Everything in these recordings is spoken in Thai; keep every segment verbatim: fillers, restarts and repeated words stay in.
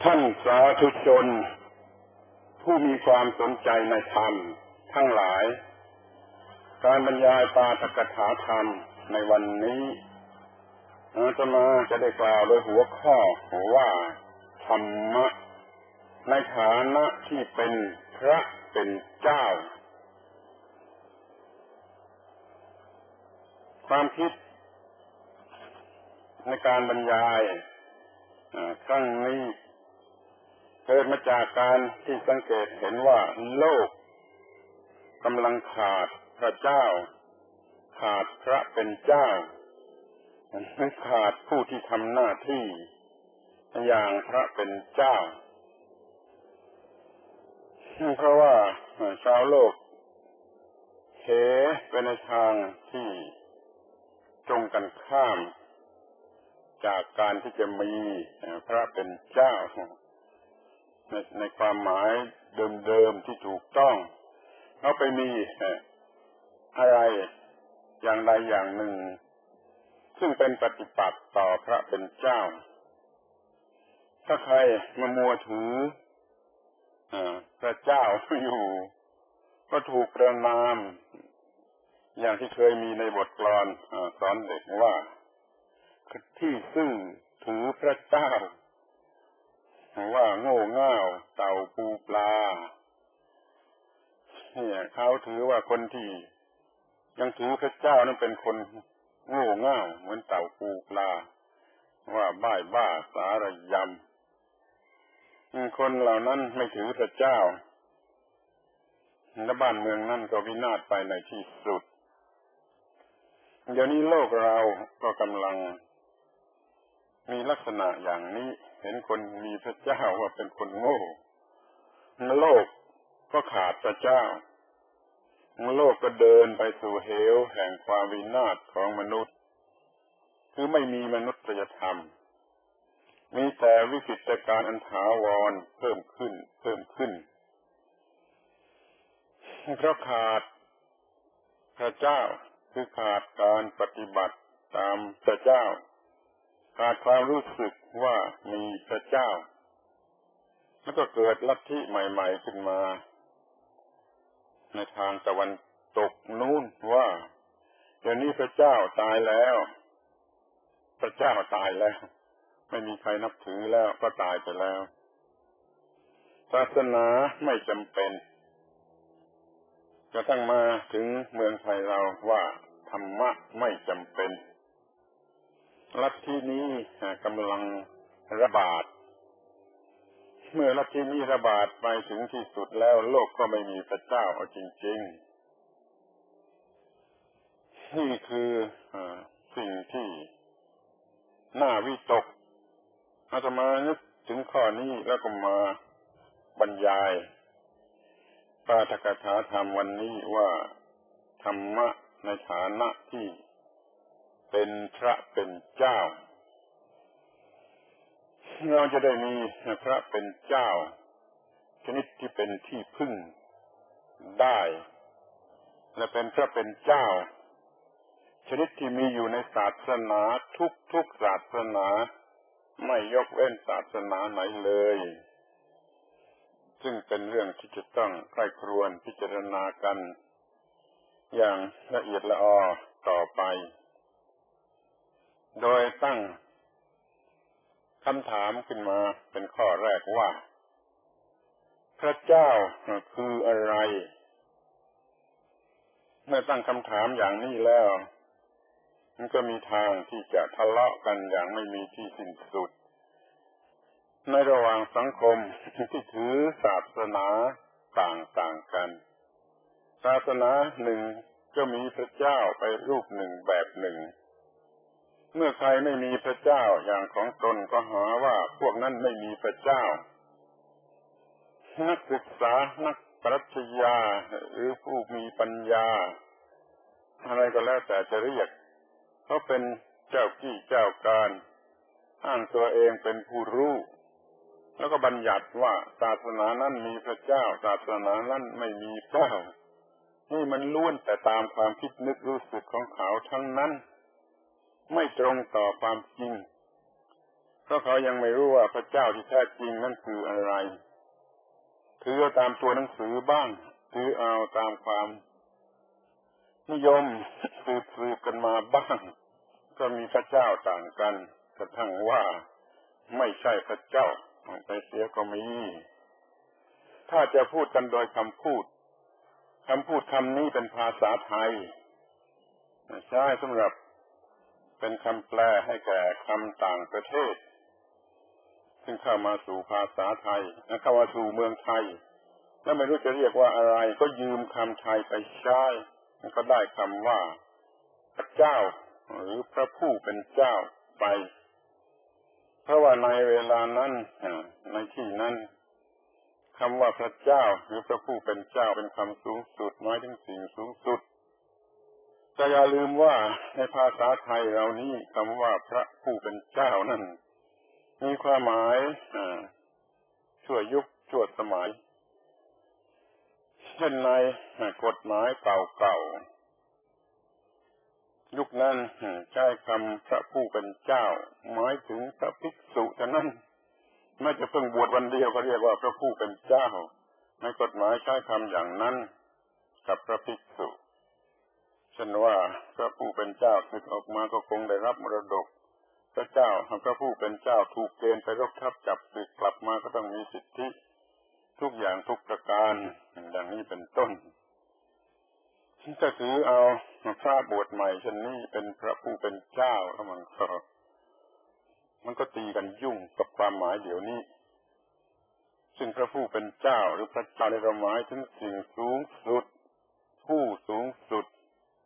ท่านสาธุชนผู้มีความสนใจในธรรมทั้งหลายการบรรยายปาฐกถาธรรมในวันนี้อาตมาจะได้กล่าวโดยหัวข้อว่าธรรมะในฐานะที่เป็นพระเป็นเจ้าความคิดในการบรรยายครั้งนี้เกิดมาจากการที่สังเกตเห็นว่าโลกกำลังขาดพระเจ้าขาดพระเป็นเจ้าขาดผู้ที่ทำหน้าที่อย่างพระเป็นเจ้าเพราะว่าชาวโลกเหไปในทางที่ตรงกันข้ามจากการที่จะมีพระเป็นเจ้าในในความหมายเดิมๆที่ถูกต้องเขาไปมีอะไรอย่างใดอย่างหนึ่งซึ่งเป็นปฏิปักษ์ต่อพระเป็นเจ้าถ้าใครมามัวถือพระเจ้าอยู่ก็ถูกประณามอย่างที่เคยมีในบทกลอนสอนเด็กว่าที่ซึ่งถือพระเจ้าว่าโง่เง่าเต่าปูปลาเนี่ยเขาถือว่าคนที่ยังถือพระเจ้านั้นเป็นคนโง่เง่าเหมือนเต่าปูปลาว่าบ้าบ้าสารยำคนเหล่านั้นไม่ถือพระเจ้าและบ้านเมืองนั่นก็วินาศไปในที่สุดเดี๋ยวนี้โลกเราก็กำลังมีลักษณะอย่างนี้เห็นคนมีพระเจ้าว่าเป็นคนโง่โลกก็ขาดพระเจ้าโลกก็เดินไปสู่เหวแห่งความวินาศของมนุษย์คือไม่มีมนุษยธรรมมีแต่วิกฤตการณ์อันถาวรเพิ่มขึ้นเพิ่มขึ้นเพราะขาดพระเจ้าคือขาดการปฏิบัติตามพระเจ้าขาดความรู้สึกว่ามีพระเจ้าแล้วก็เกิดลัทธิใหม่ๆขึ้นมาในทางตะวันตกนู้นว่าเดี๋ยวนี้พระเจ้าตายแล้วพระเจ้าตายแล้วไม่มีใครนับถือแล้วก็ตายไปแล้วศาสนาไม่จำเป็นกระทั่งมาถึงเมืองไทยเราว่าธรรมะไม่จำเป็นลัทธินี้กำลังระบาดเมื่อลัทธินี้ระบาดไปถึงที่สุดแล้วโลกก็ไม่มีพระเจ้าเอาจริงๆนี่คือสิ่งที่น่าวิตกอาตมานึกถึงข้อนี้แล้วก็มาบรรยายปาฐกถาธรรมวันนี้ว่าธรรมะในฐานะที่เป็นพระเป็นเจ้าเราจะได้มีพระเป็นเจ้าชนิดที่เป็นที่พึ่งได้และเป็นพระเป็นเจ้าชนิดที่มีอยู่ในศาสนาทุกๆศาสนาไม่ยกเว้นศาสนาไหนเลยซึ่งเป็นเรื่องที่จะต้องใคร่ครวญพิจารณากันอย่างละเอียดละออต่อไปโดยตั้งคำถามขึ้นมาเป็นข้อแรกว่าพระเจ้าคืออะไรเมื่อตั้งคำถามอย่างนี้แล้วมันก็มีทางที่จะทะเลาะกันอย่างไม่มีที่สิ้นสุดในระหว่างสังคมที่ถือศาสนาต่างๆกันศาสนาหนึ่งก็มีพระเจ้าไปรูปหนึ่งแบบหนึ่งเมื่อใครไม่มีพระเจ้าอย่างของตนก็หาว่าพวกนั้นไม่มีพระเจ้านักศึกษานักปรัชญาหรือผู้มีปัญญาอะไรก็แล้วแต่จะเรียกเขาเป็นเจ้ากี้เจ้าการอ้างตัวเองเป็นผู้รู้แล้วก็บัญญัติว่าศาสนานั้นมีพระเจ้าศาสนานั้นไม่มีพระนี่มันล้วนแต่ตามความคิดนึกรู้สึกของเขาทั้งนั้นไม่ตรงต่อความจริงเพราะเขายังไม่รู้ว่าพระเจ้าที่แท้จริงนั่นคืออะไรถือเอาตามตัวหนังสือบ้างถือเอาตามความนิยมสืบๆกันมาบ้างก็มีพระเจ้าต่างกันกระทั่งว่าไม่ใช่พระเจ้าไปเสียก็มีถ้าจะพูดกันโดยคำพูดคำพูดคำนี้เป็นภาษาไทยใช้สำหรับเป็นคำแปลให้แก่คำต่างประเทศซึ่งเข้ามาสู่ภาษาไทยและเข้ามาสู่เมืองไทยแล้วไม่รู้จะเรียกว่าอะไรก็ยืมคำไทยไปใช้มันก็ได้คำว่าพระเจ้าหรือพระผู้เป็นเจ้าไปเพราะว่าในเวลานั้นในที่นั้นคำว่าพระเจ้าหรือพระผู้เป็นเจ้าเป็นคำสูงสุดหมายถึงสิ่งสูงสุดแต่อย่าลืมว่าในภาษาไทยเรานี้คำว่าพระผู้เป็นเจ้านั้นมีความหมายชั่วยุคชั่วสมัยเช่นในกฎหมายเก่าๆยุคนั้นใช้คำพระผู้เป็นเจ้าหมายถึงพระภิกษุเท่านั้นไม่จะเพิ่งบวชวันเดียวก็เรียกว่าพระผู้เป็นเจ้าในกฎหมายใช้คำอย่างนั้นกับพระภิกษุเช่นว่าพระผู้เป็นเจ้าศึกออกมาก็คงได้รับมรดกพระเจ้าพระผู้เป็นเจ้าถูกเกณฑ์ไปรบทัพจับศึกกลับมาก็ต้องมีสิทธิทุกอย่างทุกประการดังนี้เป็นต้นถ้าถือเอาพระบวชใหม่เช่นนี้เป็นพระผู้เป็นเจ้าแล้วมันก็มันก็ตีกันยุ่งกับความหมายเดี๋ยวนี้ซึ่งพระผู้เป็นเจ้าหรือพระเจ้าในความหมายถึงสิ่งสูงสุดผู้สูงสุด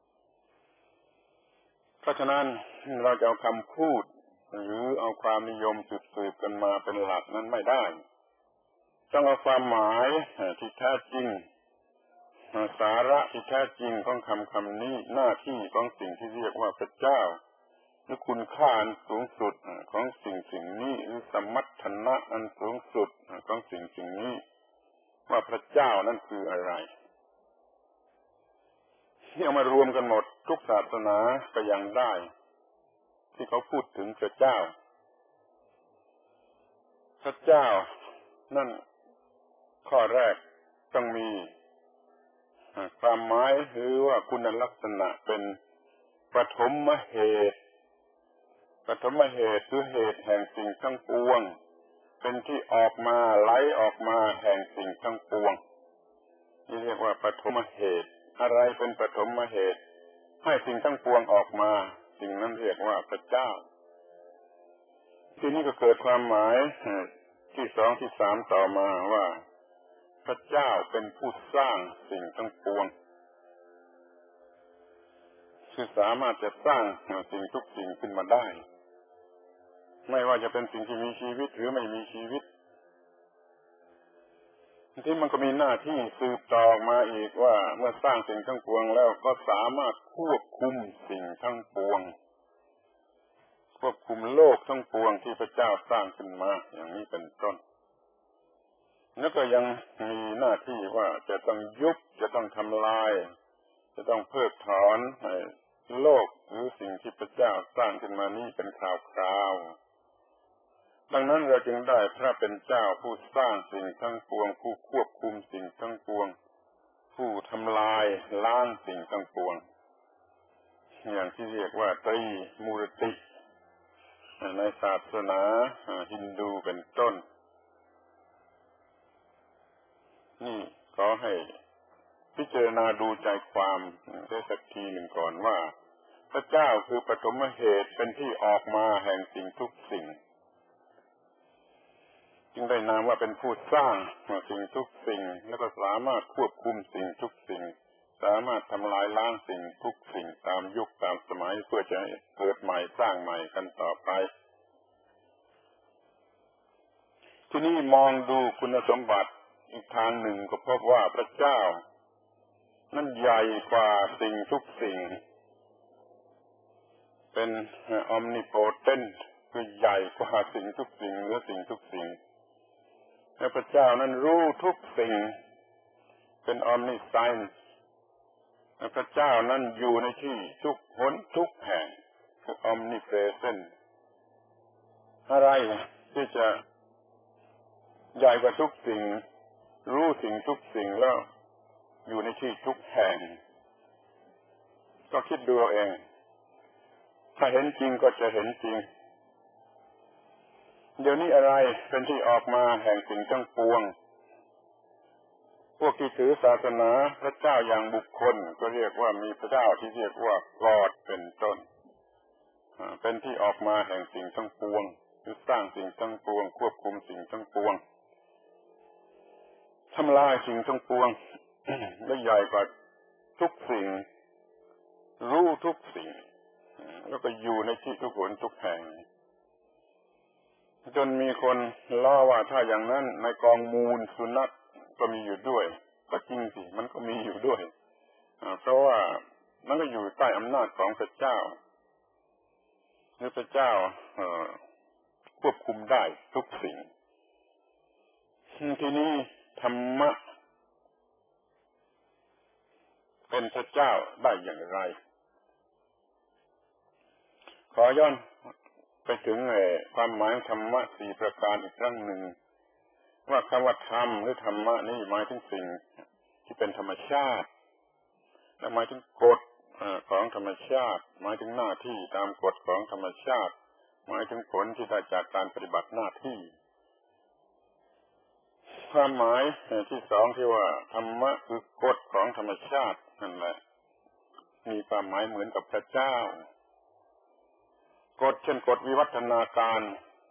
เพราะฉะนั้นเราจะเอาคำพูดหรือเอาความนิยมสืบๆกันมาเป็นหลักนั้นไม่ได้ต้องเอาความหมายที่แท้จริงสาระที่แท้จริงของคำคำนี้หน้าที่ของสิ่งที่เรียกว่าพระเจ้าหรือคุณค่าอันสูงสุดของสิ่งสิ่งนี้หรือสมรรถนะอันสูงสุดของสิ่งสิ่งนี้ว่าพระเจ้านั่นคืออะไรที่เอามารวมกันหมดทุกศาสนาก็ยังได้ที่เขาพูดถึงพระเจ้าพระเจ้านั่นข้อแรกต้องมีความหมายหรือว่าคุณลักษณะเป็นปฐมเหตุปฐมเหตุคือเหตุแห่งสิ่งทั้งปวงเป็นที่ออกมาไหลออกมาแห่งสิ่งทั้งปวงนี่เรียกว่าปฐมเหตุอะไรเป็นปฐมเหตุให้สิ่งทั้งปวงออกมาสิ่งนั้นเรียกว่าพระเจ้าทีนี้ก็เกิดความหมายที่สองที่สามต่อมาว่าพระเจ้าเป็นผู้สร้างสิ่งทั้งปวงคือสามารถจะสร้างสิ่งทุกสิ่งขึ้นมาได้ไม่ว่าจะเป็นสิ่งที่มีชีวิตหรือไม่มีชีวิตที่มันก็มีหน้าที่สืบต่อมาอีกว่าเมื่อสร้างสิ่งทั้งปวงแล้วก็สามารถควบคุมสิ่งทั้งปวงควบคุมโลกทั้งปวงที่พระเจ้าสร้างขึ้นมาอย่างนี้เป็นต้นแล้วก็ยังมีหน้าที่ว่าจะต้องยุบจะต้องทำลายจะต้องเพิกถอนให้โลกหรือสิ่งที่พระเจ้าสร้างขึ้นมานี้เป็นคราวๆดังนั้นเราจึงได้พระเป็นเจ้าผู้สร้างสิ่งทั้งปวงผู้ควบคุมสิ่งทั้งปวงผู้ทำลายล้างสิ่งทั้งปวงอย่างที่เรียกว่าตรีมูรติในศาสนาฮินดูเป็นต้นนี่ขอให้พิจารณาดูใจความได้สักทีหนึ่งก่อนว่าพระเจ้าคือปฐมเหตุเป็นที่ออกมาแห่งสิ่งทุกสิ่งจึงได้นามว่าเป็นผู้สร้างสิ่งทุกสิ่งแล้วก็สามารถควบคุมสิ่งทุกสิ่งสามารถทำลายล้างสิ่งทุกสิ่งตามยุคตามสมัยเพื่อจะให้เกิดใหม่สร้างใหม่กันต่อไปทีนี้มองดูคุณสมบัติอีกทางหนึ่งก็พบว่าพระเจ้านั้นใหญ่กว่าสิ่งทุกสิ่งเป็น omnipotent คือใหญ่กว่าสิ่งทุกสิ่งเหนือสิ่งทุกสิ่งและพระเจ้านั้นรู้ทุกสิ่งเป็น omniscience และพระเจ้านั้นอยู่ในที่ทุกหนทุกแห่งคือ omnipresent อะไรที่จะใหญ่กว่าทุกสิ่งรู้สิ่งทุกสิ่งแล้วอยู่ในที่ทุกแห่งก็คิดดูเอาเองถ้าเห็นจริงก็จะเห็นจริงเดี๋ยวนี้อะไรเป็นที่ออกมาแห่งสิ่งทั้งปวงพวกที่ถือศาสนาพระเจ้าอย่างบุคคลก็เรียกว่ามีพระเจ้าที่เรียกว่ากอดเป็นต้นเป็นที่ออกมาแห่งสิ่งทั้งปวงหรือสร้างสิ่งทั้งปวงควบคุมสิ่งทั้งปวงทำลายสิ่งทั้งปวง และใหญ่กว่าทุกสิ่งรู้ทุกสิ่งแล้วก็อยู่ในที่ทุกหนทุกแห่งจนมีคนล้อว่าถ้าอย่างนั้นในกองมูลสุนัขก็มีอยู่ด้วยก็จริงสิมันก็มีอยู่ด้วยเพราะว่ามันก็อยู่ใต้อำนาจของพระเจ้าหรือพระเจ้าควบคุมได้ทุกสิ่งทีนี้ธรรมะเป็นพระเจ้าได้อย่างไรขอย้อนไปถึงความหมายธรรมะสี่ประการอีกครั้งหนึ่งว่าคำว่าธรรมหรือธรรมะนี่หมายถึงสิ่งที่เป็นธรรมชาติและหมายถึงกฎของธรรมชาติหมายถึงหน้าที่ตามกฎของธรรมชาติหมายถึงผลที่ได้จากการปฏิบัติหน้าที่ความหมายที่สองที่ว่าธรรมะคือกฎของธรรมชาตินั่นแหละมีความหมายเหมือนกับพระเจ้ากฎเช่นกฎวิวัฒนาการ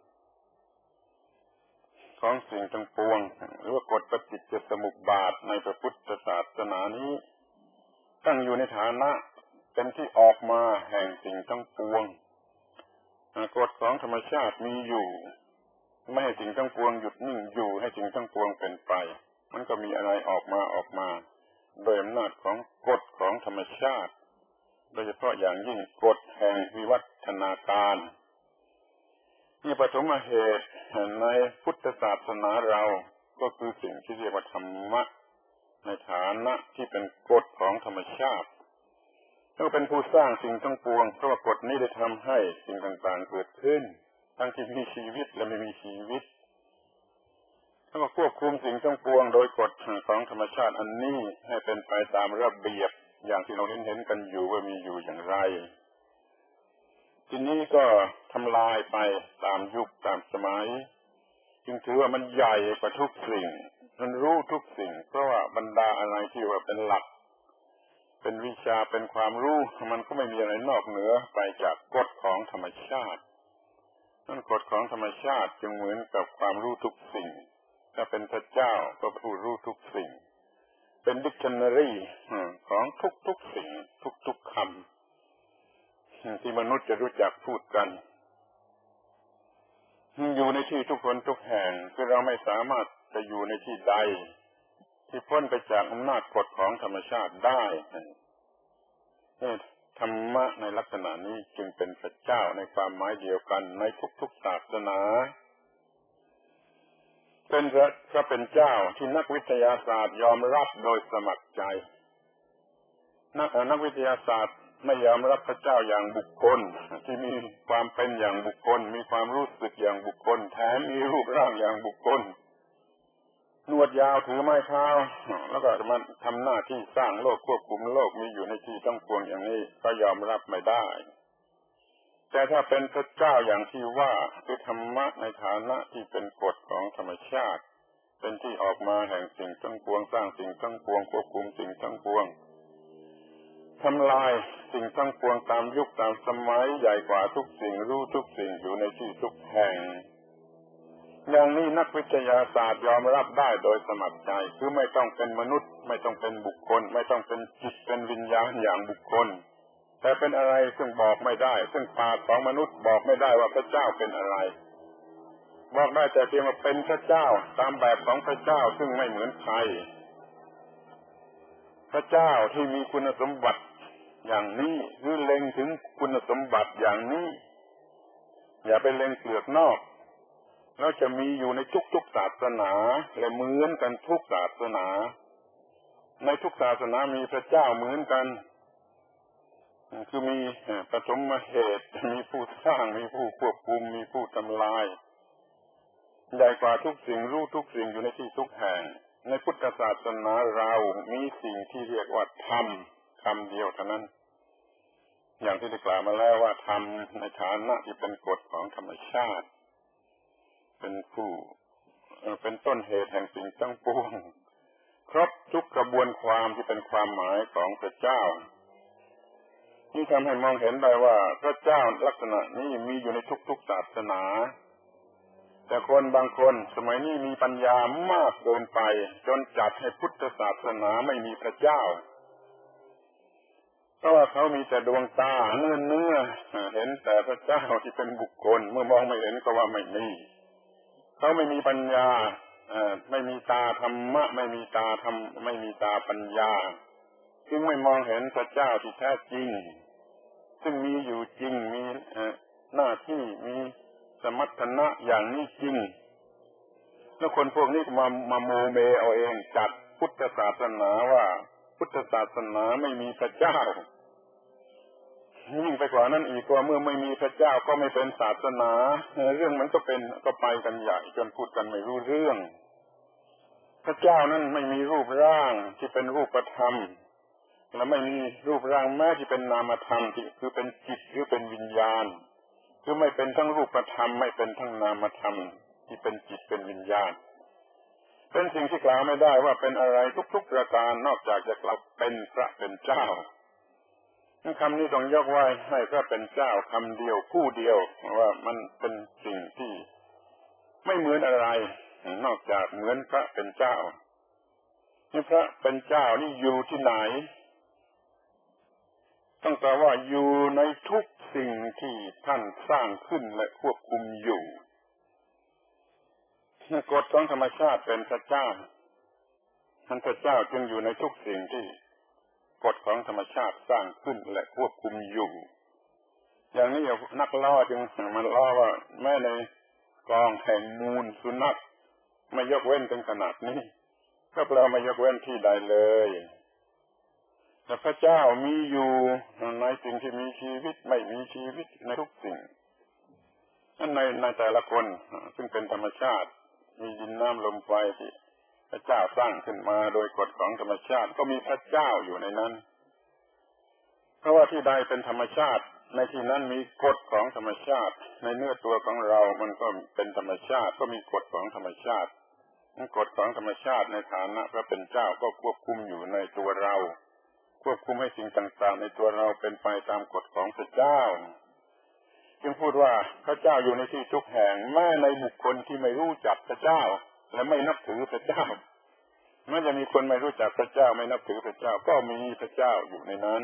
ของสิ่งทั้งปวงหรือว่ากฎปฏิจจสมุปบาทในพระพุทธศาสนานี้ตั้งอยู่ในฐานะเป็นที่ออกมาแห่งสิ่งทั้งปวงกฎของธรรมชาติมีอยู่ไม่ให้สิ่งทั้งปวงหยุดนิ่งอยู่ให้สิ่งทั้งปวงเป็นไปมันก็มีอะไรออกมาออกมาโดยอำนาจของกฎของธรรมชาติโดยเฉพาะอย่างยิ่งกฎแห่งวิวัฒนาการนี่ปฐมเหตุในพุทธศาสนาเราก็คือสิ่งที่เรียกว่าธรรมะในฐานะที่เป็นกฎของธรรมชาติแล้วเป็นผู้สร้างสิ่งทั้งปวงเพราะว่ากฎนี้ได้ทำให้สิ่งต่างๆเกิดขึ้นทั้งที่มีชีวิตและไม่มีชีวิตแล้วก็ควบคุมสิ่งทั้งปวงโดยกฎของธรรมชาติอันนี้ให้เป็นไปตามระเบียบอย่างที่เราเห็นเห็นกันอยู่ว่ามีอยู่อย่างไรทีนี้ก็ทำลายไปตามยุคตามสมัยจึงถือว่ามันใหญ่กว่าทุกสิ่งมันรู้ทุกสิ่งเพราะว่าบรรดาอะไรที่ว่าเป็นหลักเป็นวิชาเป็นความรู้มันก็ไม่มีอะไรนอกเหนือไปจากกฎของธรรมชาตินั่นกฎของธรรมชาติจึงเหมือนกับความรู้ทุกสิ่งถ้าเป็นพระเจ้าก็ผู้รู้ทุกสิ่งเป็นดิกชันนารีของทุกๆสิ่งทุกๆคำที่มนุษย์จะรู้จักพูดกันอยู่ในที่ทุกคนทุกแห่งคือเราไม่สามารถจะอยู่ในที่ใดที่พ้นไปจากอำนาจกฎของธรรมชาติได้ธรรมะในลักษณะนี้จึงเป็นพระเจ้าในความหมายเดียวกันในทุกๆศาสนาเป็นพระพระเป็นเจ้าที่นักวิทยาศาสตร์ยอมรับโดยสมัครใจนักนักวิทยาศาสตร์ไม่ยอมรับพระเจ้าอย่างบุคคลที่มีความเป็นอย่างบุคคลมีความรู้สึกอย่างบุคคลแถมมีรูปร่างอย่างบุคคลหนวดยาวถือไม้เท้าแล้วก็มันทำหน้าที่สร้างโลกควบคุมโลกมีอยู่ในที่ทั้งปวงอย่างนี้ก็ยอมรับไม่ได้แต่ถ้าเป็นพระเจ้าอย่างที่ว่าคือธรรมะในฐานะที่เป็นกฎของธรรมชาติเป็นที่ออกมาแห่งสิ่งทั้งปวงสร้างสิ่งทั้งปวงควบคุมสิ่งทั้งปวงทำลายสิ่งทั้งปวงตามยุคตามสมัยใหญ่กว่าทุกสิ่งรู้ทุกสิ่งอยู่ในที่ทุกแห่งอย่างนี้นักวิทยาศาสตร์ยอมรับได้โดยสมัครใจคือไม่ต้องเป็นมนุษย์ไม่ต้องเป็นบุคคลไม่ต้องเป็นจิตเป็นวิญญาณอย่างบุคคลแต่เป็นอะไรซึ่งบอกไม่ได้ซึ่งปากของมนุษย์บอกไม่ได้ว่าพระเจ้าเป็นอะไรบอกได้แต่เพียงว่าเป็นพระเจ้าตามแบบของพระเจ้าซึ่งไม่เหมือนใครพระเจ้าที่มีคุณสมบัติอย่างนี้หรือเล็งถึงคุณสมบัติอย่างนี้อย่าไปเล็งเปลือกนอกแล้วจะมีอยู่ในทุกๆศาสนาและเหมือนกันทุกศาสนาในทุกศาสนามีพระเจ้าเหมือนกันคือมีปฐมเหตุมีผู้สร้างมีผู้ควบคุมมีผู้ทำลายใหญ่กว่าทุกสิ่งรู้ทุกสิ่งอยู่ในที่ทุกแห่งในพุทธศาสนาเรามีสิ่งที่เรียกว่าธรรมคำเดียวเท่านั้นอย่างที่ได้กล่าวมาแล้วว่าธรรมในฐานะที่เป็นกฎของธรรมชาติเป็นผู้เป็นต้นเหตุแห่งสิ่งทั้งปวงครบทุกกระบวนความที่เป็นความหมายของพระเจ้านี่ทำให้มองเห็นได้ว่าพระเจ้าลักษณะนี้มีอยู่ในทุกๆศาสนาแต่คนบางคนสมัยนี้มีปัญญามากเกินไปจนจัดให้พุทธศาสนาไม่มีพระเจ้าเพราะว่าเขามีแต่ดวงตาเนื้อเนื้อเห็นแต่พระเจ้าที่เป็นบุคคลเมื่อมองไม่เห็นก็ว่าไม่มีเขาไม่มีปัญญาไม่มีตาธรรมะไม่มีตาธรรมไม่มีตาปัญญาจึงไม่มองเห็นพระเจ้าที่แท้จริงซึ่งมีอยู่จริงมีหน้าที่มีสมรรถนะอย่างนี้จริงแล้วคนพวกนี้มามาโมเมเอาเองจัดพุทธศาสนาว่าพุทธศาสนาไม่มีพระเจ้ายิ่งไปกว่านั้นอีกว่าเมื่อไม่มีพระเจ้าก็ไม่เป็นศาสนาเรื่องมันก็เป็นก็ไปกันใหญ่จนพูดกันไม่รู้เรื่องพระเจ้านั้นไม่มีรูปร่างที่เป็นรูปธรรมและไม่มีรูปร่างแม้ที่เป็นนามธรรมที่คือเป็นจิตหรือเป็นวิญญาณคือไม่เป็นทั้งรูปธรรมไม่เป็นทั้งนามธรรมที่เป็นจิตเป็นวิญญาณเป็นสิ่งที่กล่าวไม่ได้ว่าเป็นอะไรทุกๆประการนอกจากจะกล่าวเป็นพระเป็นเจ้าคำนี้ต้องยกไว้ให้พระเป็นเจ้าคำเดียวผู้เดียวว่ามันเป็นสิ่งที่ไม่เหมือนอะไรนอกจากเหมือนพระเป็นเจ้านี่พระเป็นเจ้านี่อยู่ที่ไหนต้องตอบว่าอยู่ในทุกสิ่งที่ท่านสร้างขึ้นและควบคุมอยู่กฎของธรรมชาติเป็นพระเจ้าท่านพระเจ้าจึงอยู่ในทุกสิ่งที่กฎของธรรมชาติสร้างขึ้นและควบคุมอยู่อย่างนี้นักล่าจึงมันล่าว่าแม้ในกองแห่งมูลสุนัขไม่ยกเว้นถึงขนาดนี้ก็แปลไม่ยกเว้นที่ใดเลยแต่พระเจ้ามีอยู่ในสิ่งที่มีชีวิตไม่มีชีวิตในทุกสิ่งนั่นในในแต่ละคนซึ่งเป็นธรรมชาติมีดินน้ำลมไฟที่พระเจ้าสร้างขึ้นมาโดยกฎของธรรมชาติก็มีพระเจ้าอยู่ในนั้นเพราะว่าที่ใดเป็นธรรมชาติในที่นั้นมีกฎของธรรมชาติในเนื้อตัวของเรามันก็เป็นธรรมชาติก็มีกฎของธรรมชาติกฎของธรรมชาติในฐานะพระเป็นเจ้าก็ควบคุมอยู่ในตัวเราควบคุมให้สิ่งต่างๆในตัวเราเป็นไปตามกฎของพระเจ้าจึงพูดว่าพระเจ้าอยู่ในที่ทุกแห่งแม้ในบุคคลที่ไม่รู้จักพระเจ้าและไม่นับถือพระเจ้าแม้จะมีคนไม่รู้จักพระเจ้าไม่นับถือพระเจ้าก็มีพระเจ้าอยู่ในนั้น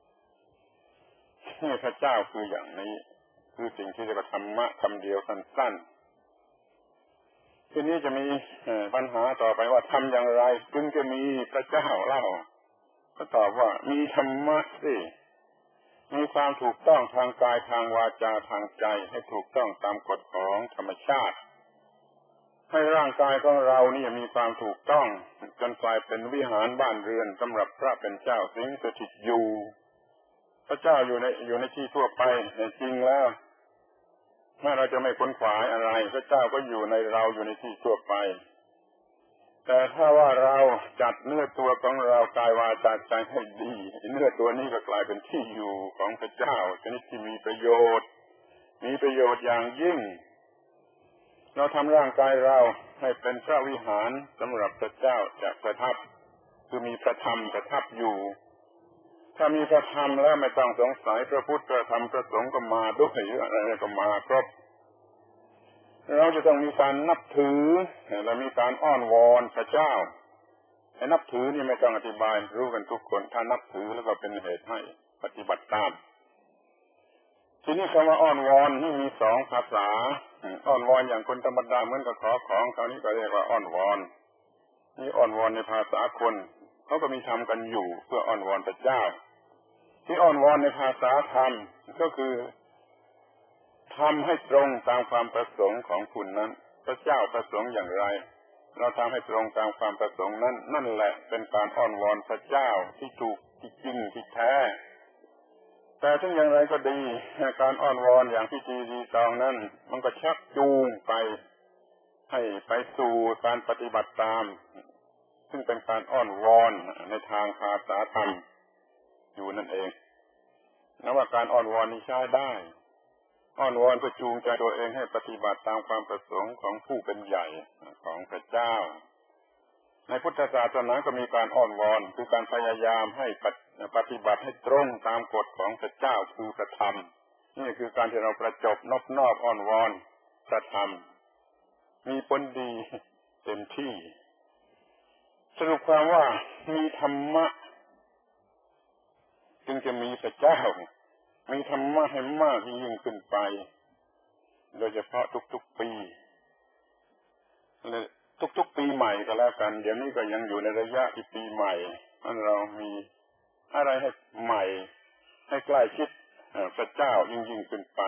นี่พระเจ้าคืออย่างนี้คือสิ่งที่เรียกว่าธรรมะคำเดียวสั้นๆทีนี้จะมีปัญหาต่อไปว่าทำอย่างไรจึงจะมีพระเจ้าเล่าก็ตอบว่ามีธรรมะสิมีความถูกต้องทางกายทางวาจาทางใจให้ถูกต้องตามกฎของธรรมชาติให้ร่างกายของเรานี่มีความถูกต้องจนกลายเป็นวิหารบ้านเรือนสำหรับพระเป็นเจ้าสิงสถิตอยู่พระเจ้าอยู่ในอยู่ในที่ทั่วไปในจริงแล้วเมื่อเราจะไม่ค้นขวายอะไรพระเจ้าก็อยู่ในเราอยู่ในที่ทั่วไปแต่ถ้าว่าเราจัดเนื้อตัวของเรากายวาจาใจให้ดีเนื้อตัวนี้ก็กลายเป็นที่อยู่ของพระเจ้าชนิดที่มีประโยชน์มีประโยชน์อย่างยิ่งเราทำร่างกายเราให้เป็นพระวิหารสำหรับพระเจ้าจะประทับคือมีพระธรรมประทับอยู่ถ้ามีพระธรรมแล้วไม่ต้องสงสัยพระพุทธพระธรรมพระสงฆ์ก็มาด้วยอะไรก็มาครบเราจะต้องมีการนับถือและมีการอ้อนวอนพระเจ้าให้นับถือนี่ไม่ต้องอธิบายรู้กันทุกคนถ้านับถือแล้วก็เป็นเหตุให้ปฏิบัติตามทีนี้คำว่าอ้อนวอนนี่มีสองภาษาอ้อนวอนอย่างคนธรรมดาเหมือนกับขอของคราวนี้ก็เรียกว่าอ้อนวอนนี่อ้อนวอนในภาษาคนเขาก็มีทำกันอยู่เพื่ออ้อนวอนพระเจ้าที่อ้อนวอนในภาษาธรรมก็คือทำให้ตรงตามความประสงค์ของคุณนั้นพระเจ้าประสงค์อย่างไรเราทำให้ตรงตามความประสงค์นั้นนั่นแหละเป็นการอ้อนวอนพระเจ้าที่ถูกที่จริงที่แท้ พแต่ถึงอย่างไรก็ดีการอ้อนวอนอย่างพิธีรีตองนั้นมันก็ชักจูงไปให้ไปสู่การปฏิบัติตามซึ่งเป็นการอ้อนวอนในทางภาษาธรรมอยู่นั่นเองนับว่าการอ้อนวอนนี้ใช้ได้อ้อนวอนเพื่อจูงใจตัวเองให้ปฏิบัติตามความประสงค์ของผู้เป็นใหญ่ของพระเจ้าในพุทธศาสนาก็มีการอ้อนวอนคือการพยายามให้ปฏิบัติให้ตรงตามกฎของพระเจ้าคือพระธรรมนี่คือการที่เราประจบนอบนอบอ้อนวอนพระธรรมมีผลดีเต็มที่สรุปความว่ามีธรรมะจึงจะมีพระเจ้ามีธรรมะให้มากยิ่งขึ้นไปโดยเฉพาะทุกๆปีทุกๆปีใหม่ก็แล้วกันเดี๋ยวนี้ก็ยังอยู่ในระยะที่ปีใหม่นั่นเรามีอะไรให้ใหม่ให้ใกล้ชิดพระเจ้ายิ่งยิ่งขึ้นไป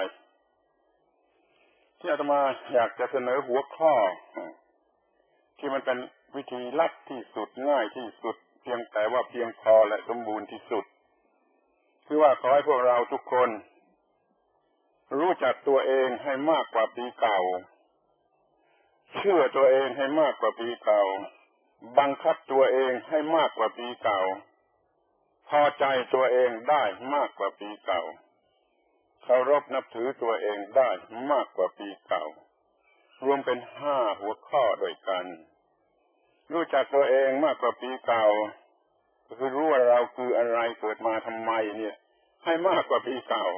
ที่อาตมาอยากจะเสนอหัวข้อที่มันเป็นวิธีลัดที่สุดง่ายที่สุดเพียงแต่ว่าเพียงพอและสมบูรณ์ที่สุดคือว่าขอให้พวกเราทุกคนรู้จักตัวเองให้มากกว่าปีเก่าเชื่อตัวเองให้มากกว่าปีเก่าบังคับตัวเองให้มากกว่าปีเก่าพอใจตัวเองได้มากกว่าปีเก่าเคารพนับถือตัวเองได้มากกว่าปีเก่ารวมเป็นห้าหัวข้อด้วยกันรู้จักตัวเองมากกว่าปีเก่าก็คือรู้ว่าเราคืออะไรเกิดมาทำไมเนี่ยให้มากกว่าปีเก่า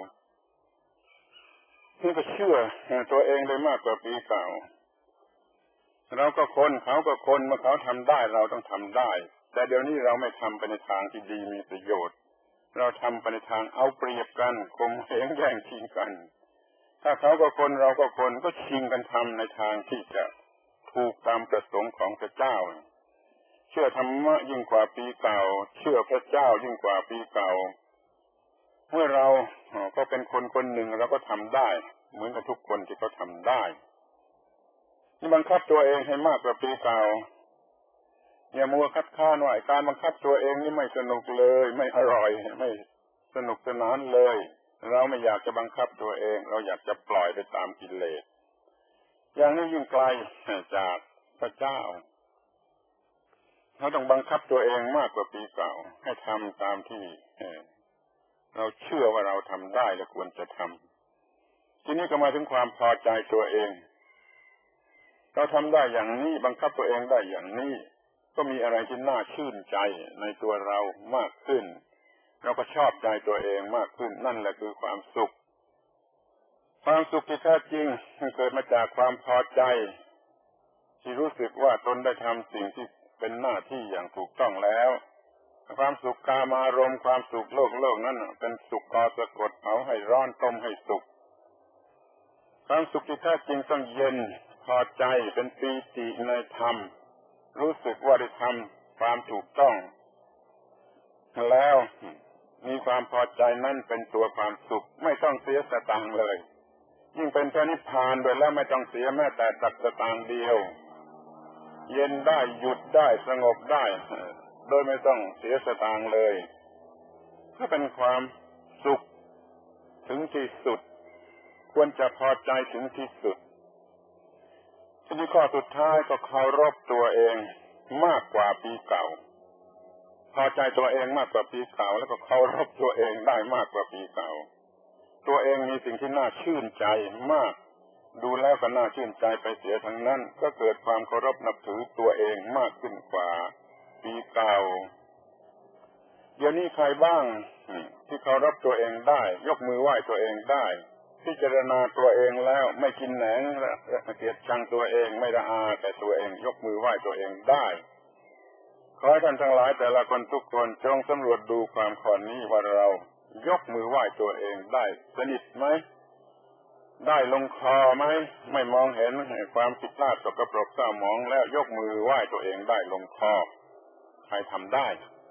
นี่ก็เชื่อตัวเองได้มากกว่าปีเก่าเราก็คนเขาก็คนเมื่อเขาทำได้เราต้องทำได้แต่เดี๋ยวนี้เราไม่ทำไปในทางที่ดีมีประโยชน์เราทำไปในทางเอาเปรียบกันข่มเหงแย่งชิงกันถ้าเขาก็คนเราก็คนก็ชิงกันทำในทางที่จะถูกตามประสงค์ของพระเจ้าเชื่อธรรมะยิ่งกว่าปีเก่าเชื่อพระเจ้ายิ่งกว่าปีเก่าเมื่อเราก็เป็นคนคนหนึ่งเราก็ทำได้เหมือนกับทุกคนที่เขาทำได้นี่บังคับตัวเองให้มากกว่าปีเก่าอย่ามัวคัดค้านว่าการบังคับตัวเองนี่ไม่สนุกเลยไม่อร่อยไม่สนุกสนานเลยเราไม่อยากจะบังคับตัวเองเราอยากจะปล่อยไปตามกิเลสอย่างนี้ยิ่งไกลจากพระเจ้าเราต้องบังคับตัวเองมากกว่าปีเก่าให้ทำตามที่เราเชื่อว่าเราทำได้และควรจะทำทีนี้ก็มาถึงความพอใจตัวเองเราทำได้อย่างนี้บังคับตัวเองได้อย่างนี้ก็มีอะไรที่น่าชื่นใจในตัวเรามากขึ้นเราก็ชอบใจตัวเองมากขึ้นนั่นแหละคือความสุขความสุขที่แท้จริงมันเกิดมาจากความพอใจที่รู้สึกว่าตนได้ทำสิ่งที่เป็นหน้าที่อย่างถูกต้องแล้วความสุขกามารมณ์ความสุขโลกโลกนั้นเป็นสุขก่อสะกดเผาให้ร้อนต้มให้สุกความสุขที่แท้จริงต้องเย็นพอใจเป็นปีติในธรรมรู้สึกว่าได้ทำความถูกต้องแล้วมีความพอใจนั่นเป็นตัวความสุขไม่ต้องเสียสตางค์เลยยิ่งเป็นพระนิพพานโดยแล้วไม่ต้องเสียแม้แต่สักสตางค์เดียวเย็นได้หยุดได้สงบได้โดยไม่ต้องเสียสตางค์เลยก็เป็นความสุขถึงที่สุดควรจะพอใจถึงที่สุดทีนี้ข้อสุดท้ายก็เคารพตัวเองมากกว่าปีเก่าพอใจตัวเองมากกว่าปีเก่าแล้วก็เคารพตัวเองได้มากกว่าปีเก่าตัวเองมีสิ่งที่น่าชื่นใจมากดูแล้วก็น่าชื่นใจไปเสียทั้งนั้นก็เกิดความเคารพนับถือตัวเองมากขึ้นกว่าปีเก่าเดี๋ยวนี้ใครบ้างที่เคารพตัวเองได้ยกมือไหว้ตัวเองได้พิจารณาตัวเองแล้วไม่กินแหนงและเกลียดชังตัวเองไม่ละอาแต่ตัวเองยกมือไหว้ตัวเองได้ขอให้ท่านทั้งหลายแต่ละคนทุกคนจงสำรวจดูความข้อนี้ว่าเรายกมือไหว้ตัวเองได้สนิทไหมได้ลงคอไหมไม่มองเห็นความผิดพลาดสกปรกเศร้าหมองแล้วยกมือไหว้ตัวเองได้ลงคอใครทำได้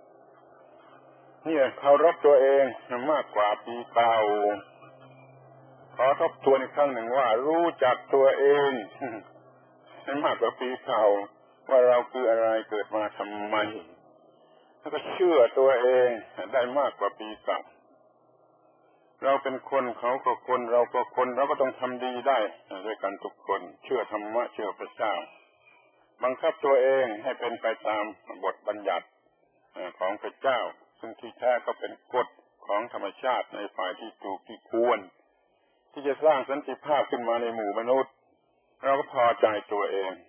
นี่เคารพตัวเองมากกว่าปีเก่าขอทบทวนอีกครั้งหนึ่งว่ารู้จักตัวเองให้มากกว่าปีเก่าว่าเราคืออะไรเกิดมาทำไมแล้วก็เชื่อตัวเองได้มากกว่าปีเก่าเราเป็นคนเขาก็คนเราก็คนเราก็ต้องทำดีได้ด้วยกันทุกคนเชื่อธรรมะเชื่อพระเจ้าบังคับตัวเองให้เป็นไปตามบทบัญญัติของพระเจ้าซึ่งที่แท้ก็เป็นกฎของธรรมชาติในฝ่ายที่ถูกที่ควรที่จะสร้างสันติภาพขึ้นมาในหมู่มนุษย์เราก็พอใจตัวเอง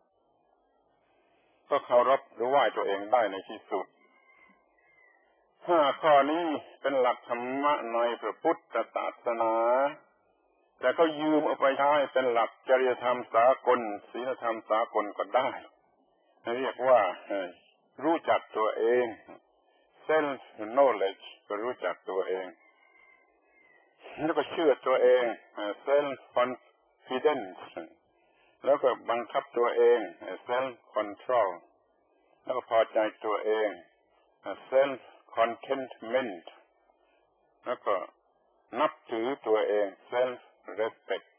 ก็เคารพหรือไหว้ตัวเองได้ในที่สุดห้าข้อนี้เป็นหลักธรรมะในพระพุทธศาสนาแต่ก็ยืมเอาไปใช้เป็นหลักจริยธรรมสากลศีลธรรมสากลก็ได้เรียกว่ารู้จักตัวเอง self knowledge ก็รู้จักตัวเองแล้วก็เชื่อตัวเอง self confidence แล้วก็บังคับตัวเอง self control แล้วก็พอใจตัวเอง self contentment แล้วก็นับถือตัวเอง self respect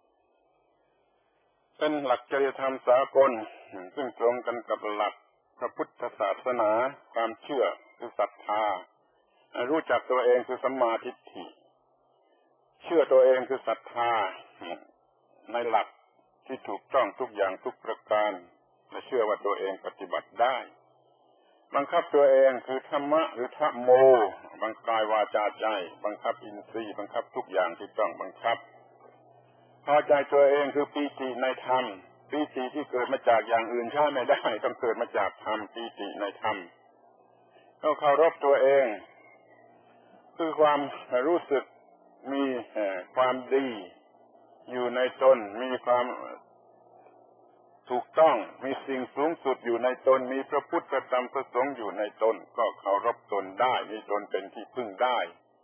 เป็นหลักจริยธรรมสากลซึ่งตรงกันกับหลักพระพุทธศาสนาความเชื่อคือศรัทธารู้จักตัวเองคือสัมมาทิฏฐิเชื่อตัวเองคือศรัทธาในหลักที่ถูกต้องทุกอย่างทุกประการและเชื่อว่าตัวเองปฏิบัติได้บังคับตัวเองคือธรรมะหรือธัมโมบังคับกายวาจาใจบังคับอินทรีย์บังคับทุกอย่างที่ต้องบังคับพอใจตัวเองคือปีติในธรรมปีติที่เกิดมาจากอย่างอื่นใช้ไม่ได้ต้องเกิดมาจากธรรมปีติในธรรมก็เคารพตัวเองคือความรู้สึกมีความดีอยู่ในตนมีความถูกต้องมีสิ่งสูงสุดอยู่ในตนมีพระพุทธพระธรรมพระสงฆ์อยู่ในตนก็เคารพตนได้มีตนเป็นที่พึ่งได้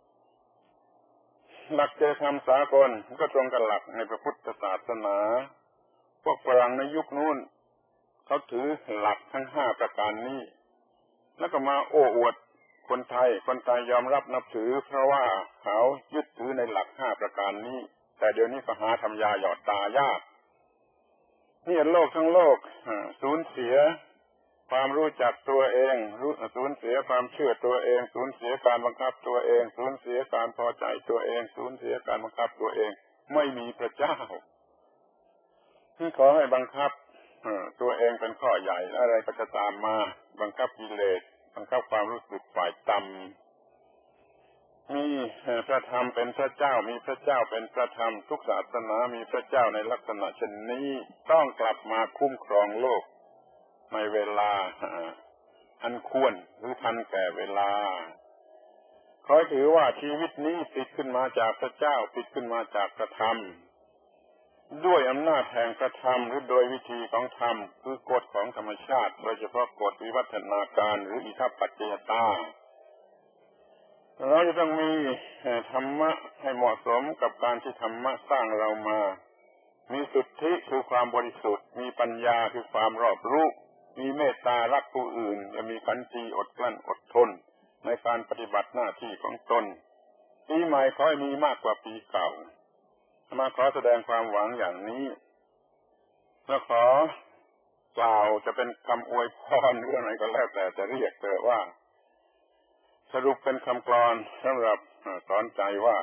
หลักจริยธรรมสากลก็ตรงกับหลักในพระพุทธศาสนาพวกฝรั่งในยุคนู้นเขาถือหลักทั้งห้าประการนี้แล้วก็มาโอ้อวดคนไทยคนไทยยอมรับนับถือเพราะว่าเขายึดถือในหลักห้าประการนี้แต่เดี๋ยวนี้ก็หาทำยาหยอดตายากนี่โลกทั้งโลกสูญเสียความรู้จักตัวเองรู้สูญเสียความเชื่อตัวเองสูญเสียการบังคับตัวเองสูญเสียการพอใจตัวเองสูญเสียการบังคับตัวเองไม่มีพระเจ้าที่ขอให้บังคับตัวเองเป็นข้อใหญ่อะไรก็จะตามมาบังคับกิเลสบังคับความรู้สึกฝ่ายต่ำมีพระธรรมเป็นพระเจ้ามีพระเจ้าเป็นพระธรรมทุกศาสนามีพระเจ้าในลักษณะเช่นนี้ต้องกลับมาคุ้มครองโลกในเวลาอันควรหรือทันแก่เวลาขอถือว่าชีวิตนี้ติดขึ้นมาจากพระเจ้าติดขึ้นมาจากพระธรรมด้วยอำนาจแห่งพระธรรมหรือโดยวิธีของธรรมคือกฎของธรรมชาติโดยเฉพาะกฎวิวัฒนาการหรืออิทัปปัจจยตาเราจะต้องมีธรรมะให้เหมาะสมกับการที่ธรรมะสร้างเรามามีสุทธิคือความบริสุทธิ์มีปัญญาคือความรอบรู้มีเมตตารักผู้อื่นและมีขันติอดกลั้นอดทนในการปฏิบัติหน้าที่ของตนปีใหม่ขอให้มีมากกว่าปีเก่ามาขอแสดงความหวังอย่างนี้และขอกล่าวจะเป็นคำอวยพรหรืออะไรก็แล้วแต่จะเรียกเถอะว่าสรุปเป็นคำกลอนสำหรับสอนใจว่า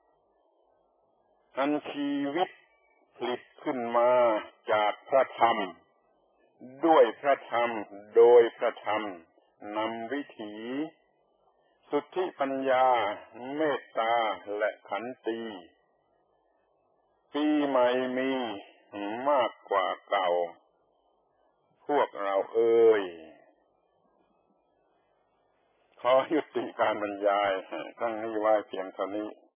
อันชีวิตผลิตขึ้นมาจากพระธรรมด้วยพระธรรมโดยพระธรรมนำวิถีสุทธิปัญญาเมตตาและขันติปีใหม่มีมากกว่าเก่าพวกเราเอ่ยขอยุติการบรรยายครั้งนี้ไว้เพียงเท่านี้